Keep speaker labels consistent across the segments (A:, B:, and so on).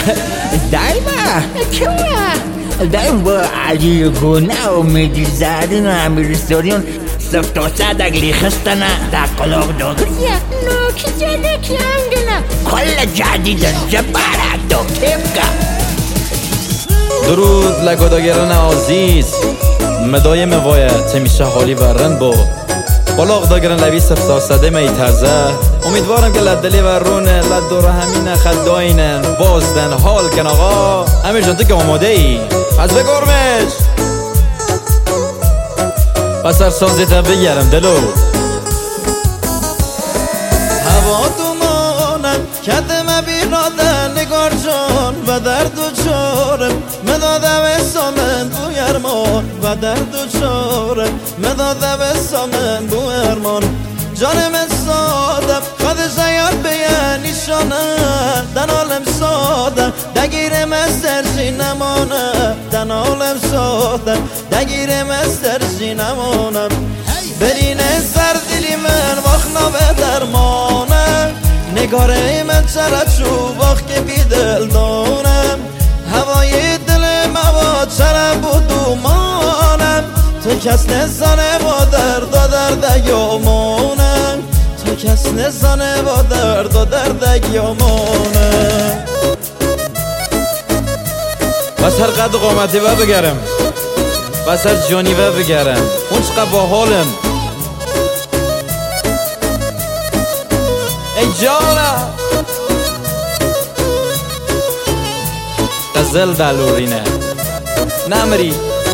A: دایم با علی گونه و میدی زدین و امیرستاریون صفت و صد اگلی خستنه در قلاق داگریه نوکی جده کلنگنه کل جدید جبرک دو کبگه.
B: درود لگاداگران عزیز مدای موایت همیشه حالی ورن با بلاغ داگران لوی سفتا سده می ترزه امیدوارم که لدلی و رونه لدور همین خداینن بازدن حال کن آقا امیر جان تو که آماده ای از بگرمش بسر سازیتا بگرم دلو
C: هوا دومانم کدم بیرادن نگار جان و درد و چارم مدادم سامن بو ارمان و درد و چارم مدادم سامن بو ارمان جانم سادم خودش یاد بیان نیشانه دن عالم سادم دگیرم از درجی نمانم دن عالم سادم دگیرم از درجی نمانم برینه سر دلی من واخنا به درمانم نگاره من چرا چوباخ که بی دل دانم هوای دل مواد چرا بودومانم تو کس نزانه با درد و درد یامانم تو کس نزانه با درد و درد یامانم
B: بس هر قد قامتی و بگرم بس هر جانی و بگرم اون چقدر با حالم ای جانم قزل دلورینه نمری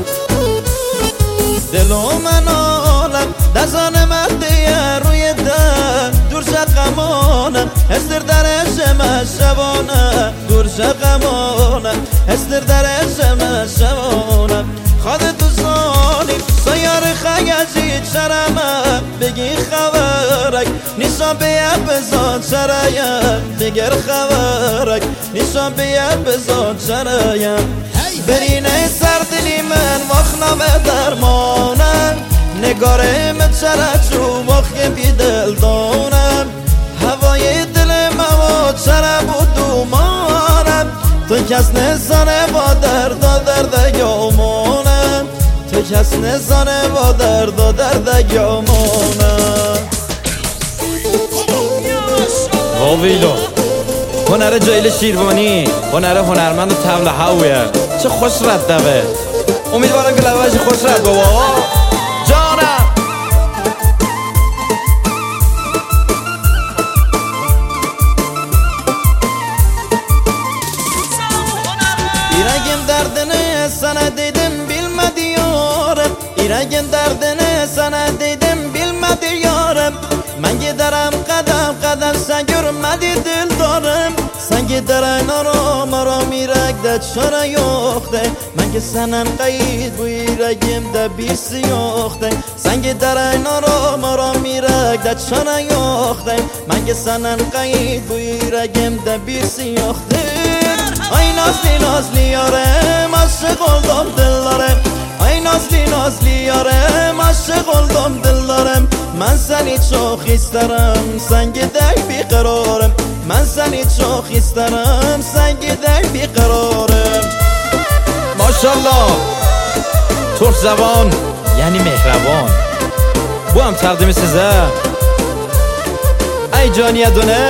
C: دلو من آلم دزان مردیه روی در دور شقمانم استر درشم شبانم دور شقمانم استر درشم شبانم خواهد تو زانیم سیار خیجی چرمم بگی خبرک نیشان بیه بزان چرایم دیگر خبرک نیشان بیه بزان چرایم برینه سردلی من واخنا به درمانم نگاره من چرا چوباخ که بی دل دانم هوای دل مواد چرا بودومانم تو کس نزانه با درد و درد یامانم تو کس نزانه با درد و درد یامانم
B: واویلو هنر جایل شیروانی هنر هنرمند و طبل هاویه چه خوش رد دوه امیدوارم که لبهش خوش رد بابا جانم
C: ایرگم دردنه sana dedim bilmedi yarım İrəgin dərdini sana dedim bilmedi yarım Mən gedərəm qədəm qədəm sən görmədi dildarım Sən gedərən aram aram irəqdə çarə yoxdur Mən ki sənin qeyd bu irəqimdə birisi yoxdur Sən gedərən aram aram irəqdə çarə yoxdur Mən ki sənin qeyd bu irəqimdə birisi yoxdur Ay nazlı nazlı yarım aşık oldum dillarım Ay nazlı nazlı yarım aşık oldum dillarım Ben seni çok isterim sen gider bir kararım Ben seni çok isterim sen gider bir kararım
B: ماشالله ترک زبان یعنی مهربان bu هم تقدیم size ای جانی دونه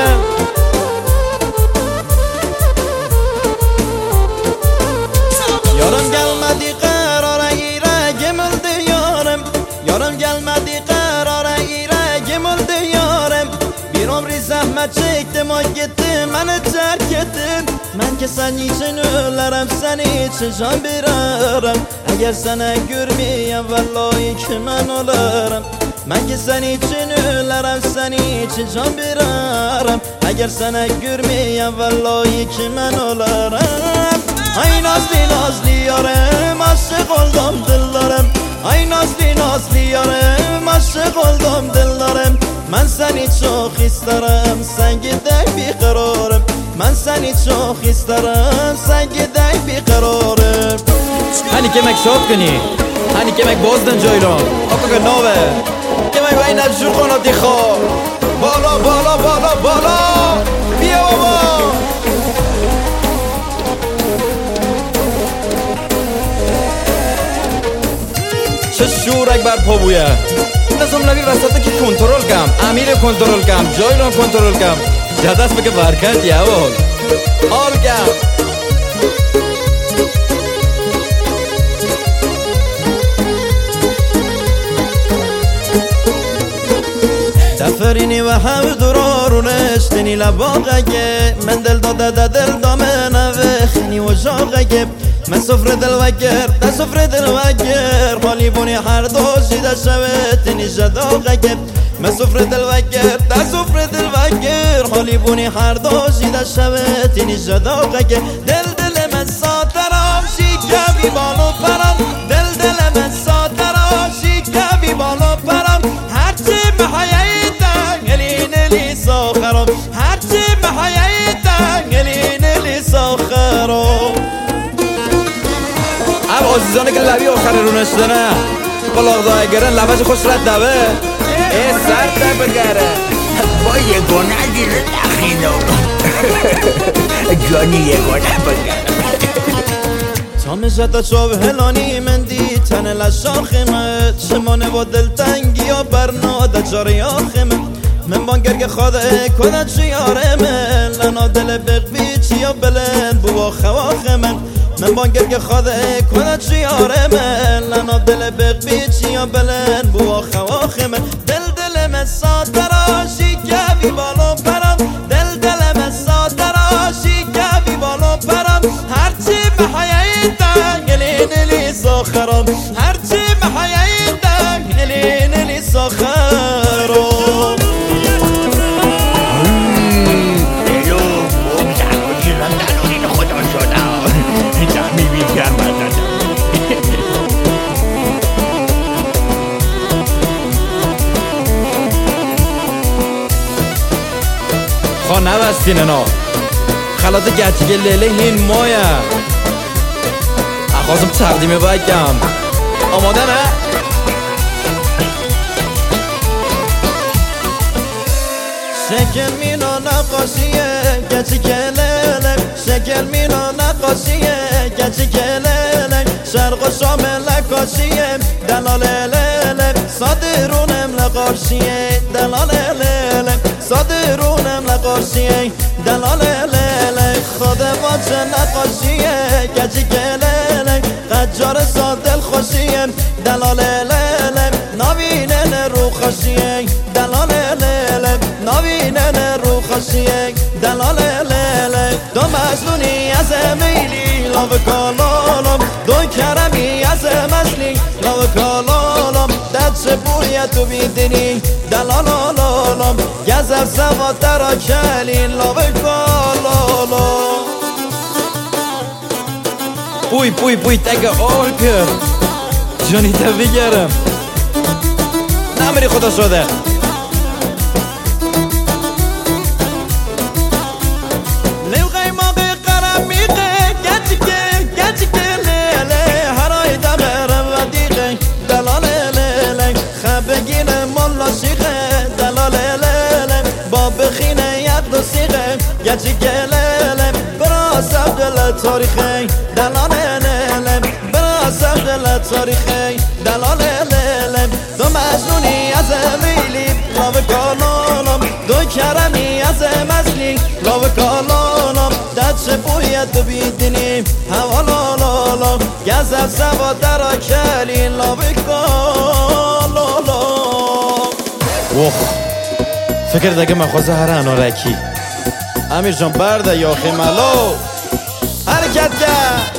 C: Yarım gelmedi karara yüreğim öldü yarım Yarım gelmedi karara yüreğim öldü yarım Bir ömrü zahmet çektim o gittim beni terk ettin Ben ki sen için ölerim sen için can birarım Eğer sana görmeyem vallahi ki ben olarım Ben ki sen için ölerim sen için can birarım Eğer sana görmeyem vallahi ki ben olarım Ay nazlı nazlı yarım aşık oldum dillarım Ay nazlı nazlı yarım aşık oldum dillarım Ben seni çok isterim sen gider bir kararım Ben seni çok isterim sen gider bir kararım
B: Hani kemek şok کنی hani kemek بازدن جایران آقا که نوه kemek بین الجور قناتی خواه بالا بالا بالا بالا بیا بابا بر پا بویه نظام لبی وسط که کنترل کم امیر کنترل کم جای رو کنترل کم جدست بگه برکت یه حال کم
C: دفرینی و هم درارونش تنی لباقه من دل داده دل دامن وخنی و جاقه من سفر دل وگر ده سفر دل وگر حالی بونی هر دوشی ده شوه تنی جداقه من سفر دل وگر ده سفر دل وگر حالی بونی هر دوشی ده شوه تنی جداقه دل من ساترام شیکوی بالو پرم دل من ساترام شیکوی بالو پرم هرچی محییدن الینلی ساخرم هرچی محییدن الینلی ساخرم
B: اب عزیزانه که لبی آخر رو نشدنه بلاغ دای گرن لبش خوش رد دوه ای سر در بگره
A: با یه گناه دیر نخینو جانی یه گناه بگره
C: تامشتا چوب هلانی من دی تن لشاخمه شمانه با دلتنگی یا برناده جاری آخمه من بانگرگ خواده کنه چیاره من لنا دل بقبی چیا بلند بوا خواخمه من بانگرگ خواده کنه چیاره من لنا دل بقبی چیا بلند بوا خواخمه دل من ساتراشی کبی بالو پرم دل من ساتراشی کبی بالو پرم هرچی محییدن الینلی ساخرم هرچی محییدن الینلی ساخرم
A: دلو بگذر و جیرم دلونین خدا شدم دمی بیگر بدنم
B: خواه نبستین اینا خلاط گچگه لیله هین مایه اخوازم تقدیمه بگم آماده نه؟
C: شکل مینا نقاشیه گچی کلله شکل مینا نقاشیه گچی کلله شرق و شام لکاشیه دلالله صادرونم لقاشیه دلالله صادرونم لقاشیه دلالله خدا باچه نقاشیه گچی کلله قجار صادل خوشیه دلالله نبینن رو خوشیه دلالله نبینن رو خوشیه دلالله دو مجنونی از میلی لاو کالالم دو کرمی از مسلی لاو کالالم دست بویتو بیدینی دلالالالم گذر سواد درا کلی لاو کالالم
B: بوی تگه آل کرد جانی تا بگرم نمیری خدا شده
C: لیو قیماقی قرم میقه گچکه لیله هرای دمرم و دیقه دلاله لیله خبگینه ملا شیخه دلاله لیله با بخینه ید و سیخه گچکه لیله براسم دل تاریخه دلاله لیله براسم دل تاریخه دلاله لیله دو مجنونی از میلی لاو کالالم دو کرمی از مسلی لاو کالالم دست بویت بیدینی حوالالالم گذر سواد درا کلی لاو کالالم
B: وخ فکر دگه مخوازه هر انارکی امیر جان برده یا خیملو حرکت کرد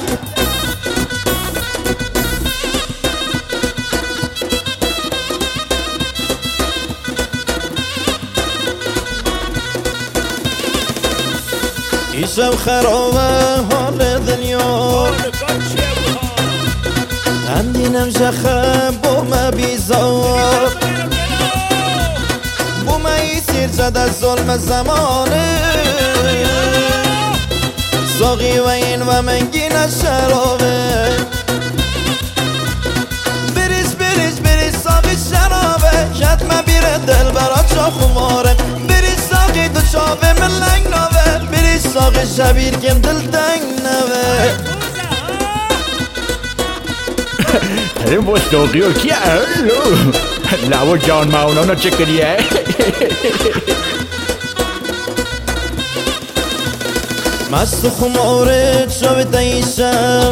C: ایشم خرابه حال دنیا اندینم شخم بوم بیزار بوم ایسیر زد از ظلم زمانه ساقی و این و منگین از شرابه بریز ساقی شرابه کتمه بیره دل برا چا خماره بریز ساقی دو چاوه من لنگ ناوه بریز ساقی شبیر کم دل تنگ نوه
A: अरे वो सोगियो क्या लावो जॉन माउनो ना चेक करिए
C: مست خماره شب تایشم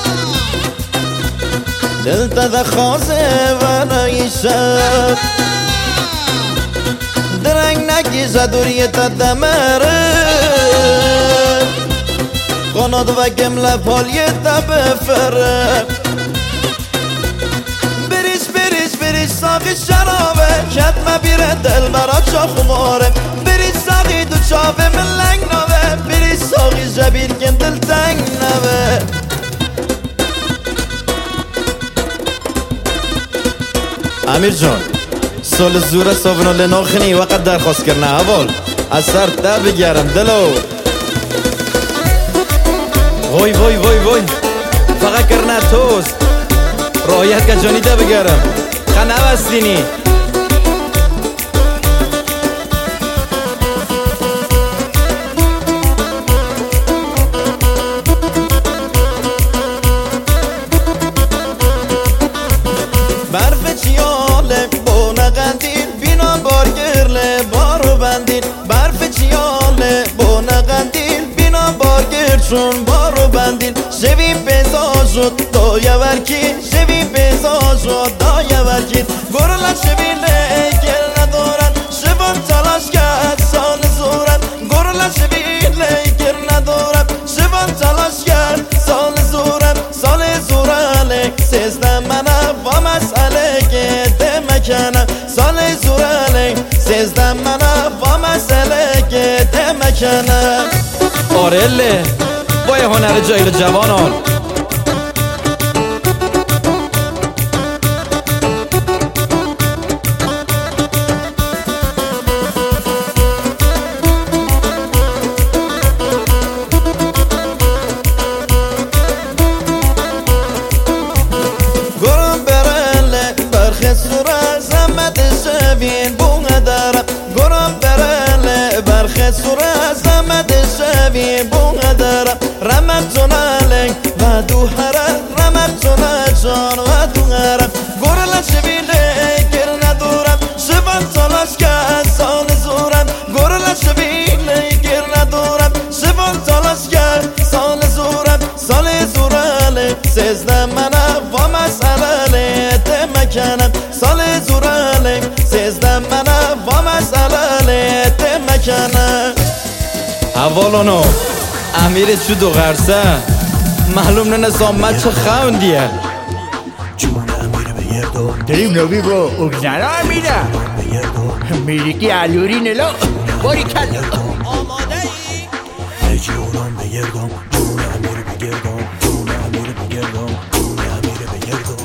C: دل تا خوازه و نایشم درنگ نگیزه دوری تا دمره قناد و گمله پالیه تا بفره بریش ساقی شرابه کتمه بیره دل برا چا خماره بریش ساقی دو چاوه من لنگ نوه بریش ساقی جبیر کن دل تنگ نوه امیر جان سال زوره ساونو لناخنی وقت درخواست کرنه اول از سر ده بگرم دلو وای وای وای وای فقط کرنه توست رایت که جانی ده بگرم خنه بستینی برف چیاله بونه قندیل بینا بارگرله بارو بندیل برف چیاله بونه قندیل بینا بارگر چون بارو بندیل شوی پیزا شد دایه ورکین شوی پیزا شد دایه ورکین گرلا شوی لیکل ندارن شوان تلاش کرد سال زورن گرلا شوی لیکل ندارن شوان تلاش کرد سال زورن سیزدم منم با مسئله که دمکنم سال زورن سیزدم منم با مسئله که دمکنم
B: آرله با یه هنر جایل جوانان
C: سوره زمد شوی بوغدر رمتون علین و دو هره رمتون جان و دو هره گرل شوی لیکر ندارم شبان تلاش کرد سال زورم گرل شوی لیکر ندارم شبان تلاش کرد سال زورم سیزدم منم و مسئله دمکنم سال زورم سیزدم منم و مسئله دمکنم
B: اولانو امیر چو دو غرسه معلوم نه نظامت چه خوندیه
A: جون امیر بگردم دریم نوی با اگزنه امیره میری که علوری نلو باری کلا
C: آماده ای
A: جونم بگردم جون امیر بگردم جون امیر بگردم جون امیر بگردم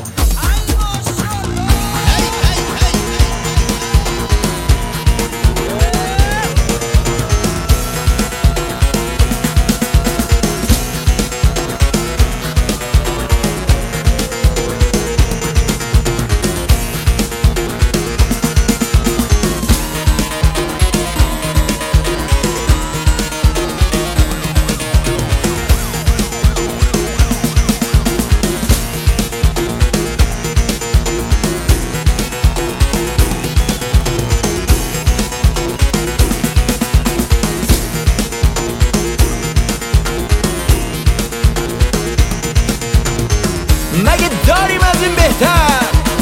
B: مگه داریم از این بهتر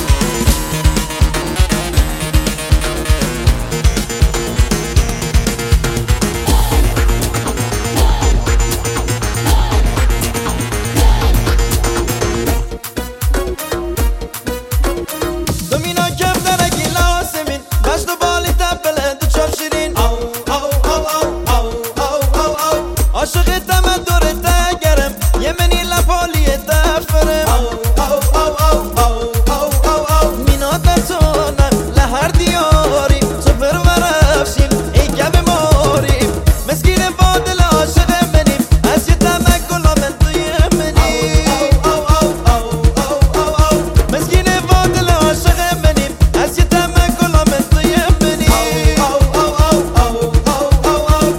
C: دومینا کم درکی لاسمین بشت و بالی تبله دو چاپ شیرین او او او او او او او او عاشق دم دوره تگرم یه منی لپالی دفرم او او او او او او او او مینا دتونم لهر دیاری تو برورفشیم ای گم ماریم مسکین بادل عاشق منیم از یه دمک گلامن توی منیم او او او او او او او مسکین بادل عاشق منیم از یه دمک گلامن توی منیم او او او او او او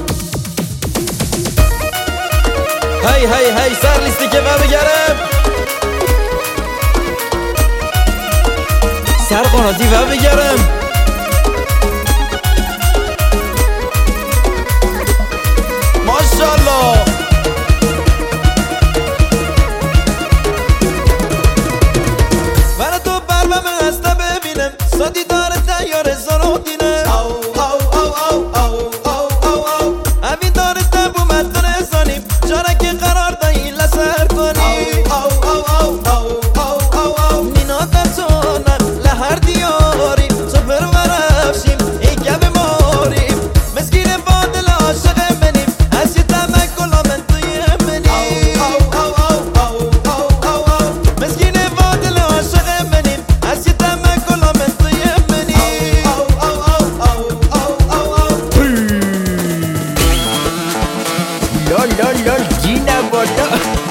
B: هی هی هی سر لیستی که بگرم سر قناتی و بگرم ماشالله
C: من تو برمم هسته ببینم سادی داره تیار زنو دینه همین داره تبو مدن زنیم جاره که قرار دایی لسر کنیم نینا دستانم لحر دیاریم تو برورفشیم ای گب ماریم مسکین بادل عاشق منیم از یه تمکل آمن توی منیم مسکین بادل عاشق منیم از یه تمکل آمن توی منیم
A: لال جینا بادا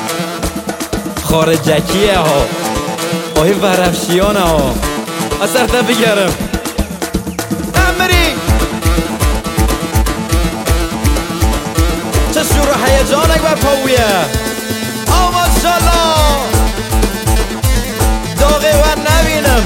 B: خارجکیه ها آهی ورفشیانه ها اثر تا بگرم
C: امری چه شور و هیجانک بر پاویه ماشالله داغه و نبینم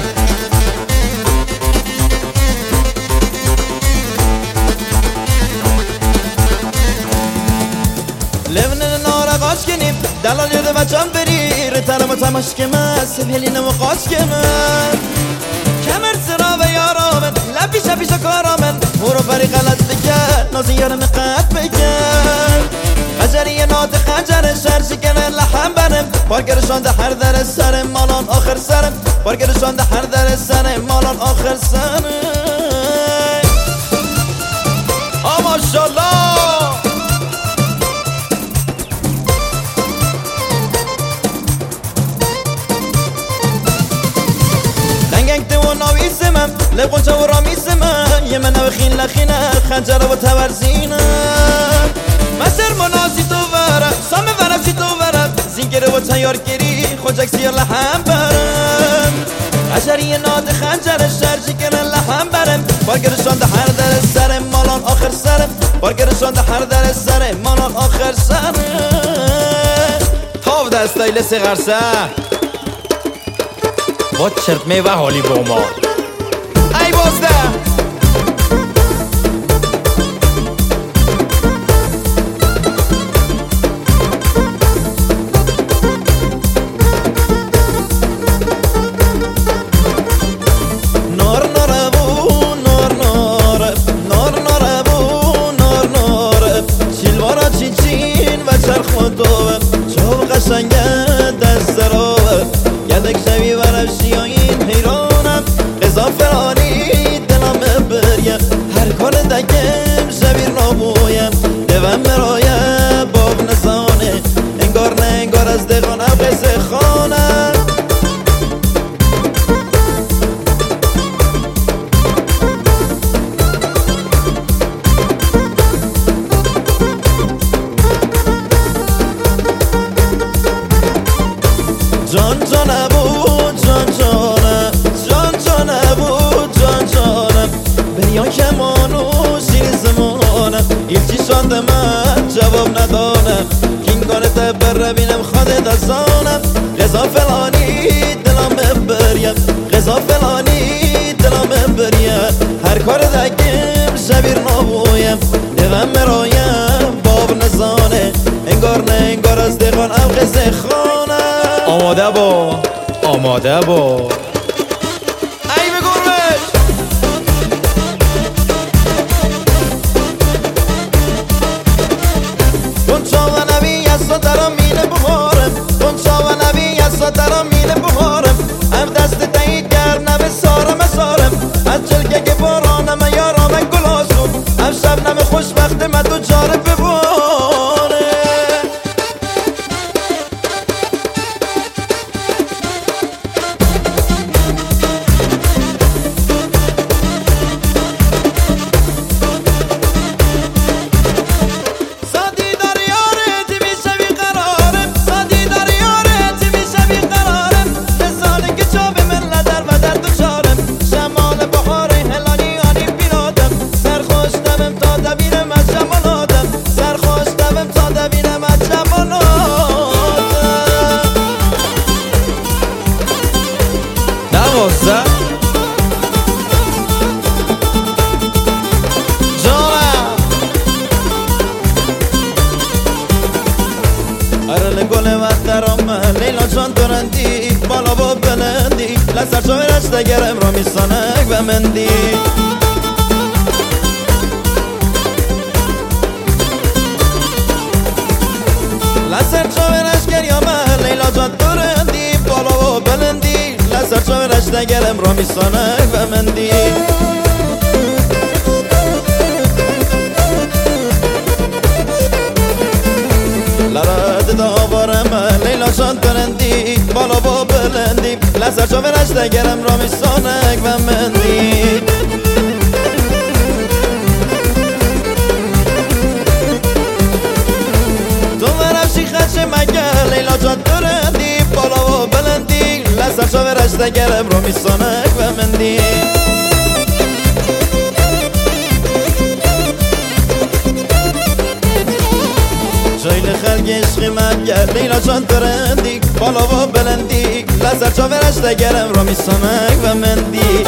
C: لبن نار قاش کنیم دلال یده و جان بری رتنم و تماش که من سپلینم و قاش که من کمر سرا و یارامن لبی شبیش کارامن برو بری غلط بکن نازی یارم قد بکن قجری نات خجر شرشی کنن لحم برم بارگرشان ده هر در سرم مالان آخر سرم بارگرشان ده هر در سرم مالان آخر سرم ماشالله لب قنچه و رامیز من یه من و خین لخینه خنجره و تورزینه مسر منازی تو ورم سامه ورم چی تو ورم زینگره و تیار گری خوجک سیر لحم برم عشری ناد خنجره شرجی کنن لحم برم بارگرشان ده هر در سرم مالان آخر سرم بارگرشان ده هر در سرم مالان آخر سرم
B: تاو ده استایل سیغرسه با چرتمه و حالی با ما
C: ای بازده نار نار بو نار نار نار نار بو نار نار چیلوارا چین چین و چرخ و دوه چوب قشنگه دست روه یدک شوی ورفشی و این حیرانم قضافرانی دلم بریم هر کار دکم شبیر نابویم دوم مرایه باب نزانه انگار نه انگار از دقانم قصه خانم جان جانه بود جان جانه جان جانه بود جان جانه بریان کمانو شیر زمانه ایلچی شانده من جواب ندانم کینگانه تبر بینم خواده دزانم غذا فلانی دلم بریم غذا فلانی دلم بریم هر کار دکم شبیر نابویم دوم مرایم باب نزانه انگار نه انگار از دقان ام قصه خانه
B: آماده با آماده با
C: ای بگرمش گنچا و نبی از درم مینه بمارم گنچا و نبی از درم مینه بمارم هم دست تایید کرد نبه سارم سارم از جلگه که بارانم یارام گلاسون هم شبنم خوشبخت من دو جاره بباره گل وقترام لیلا جان ترندی بالا و بلندی لسر چو رشته گرم را میسانک و مندی لسر چو رشته گرم لیلا جان ترندی بالا و بلندی لسر چو رشته گرم را میسانک و مندی لرد داوارم لیلا جان ترندی بالا و بلندی لسر چو رشته گرم را میسانک و مندی تو ورشی خدش مگه لیلا جان ترندی بالا و بلندی لسر چو رشته گرم را میسانک و مندی جایل خلق عشقی مگه لیلا جان ترندی بالا و بلندی لسر چو رشته گرم را میسانک و مندی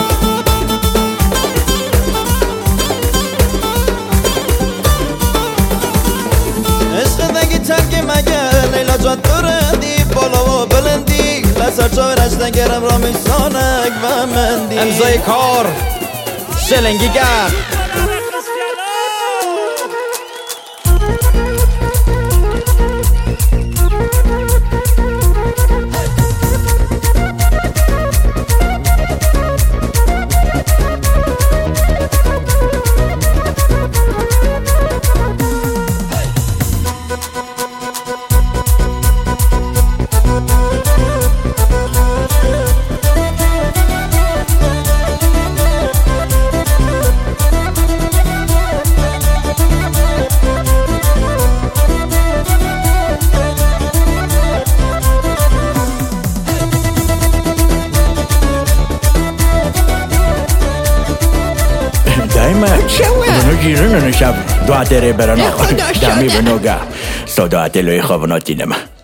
C: عشق دگی ترک مگه لیلا جان ترندی بالا و بلندی لسر چو رشته گرم را میسانک و مندی
B: امضای کار شلنگیگر
A: منو گیرون شب دعا داره برنا دمی بنوگا صدا دلوی خوابناتی نما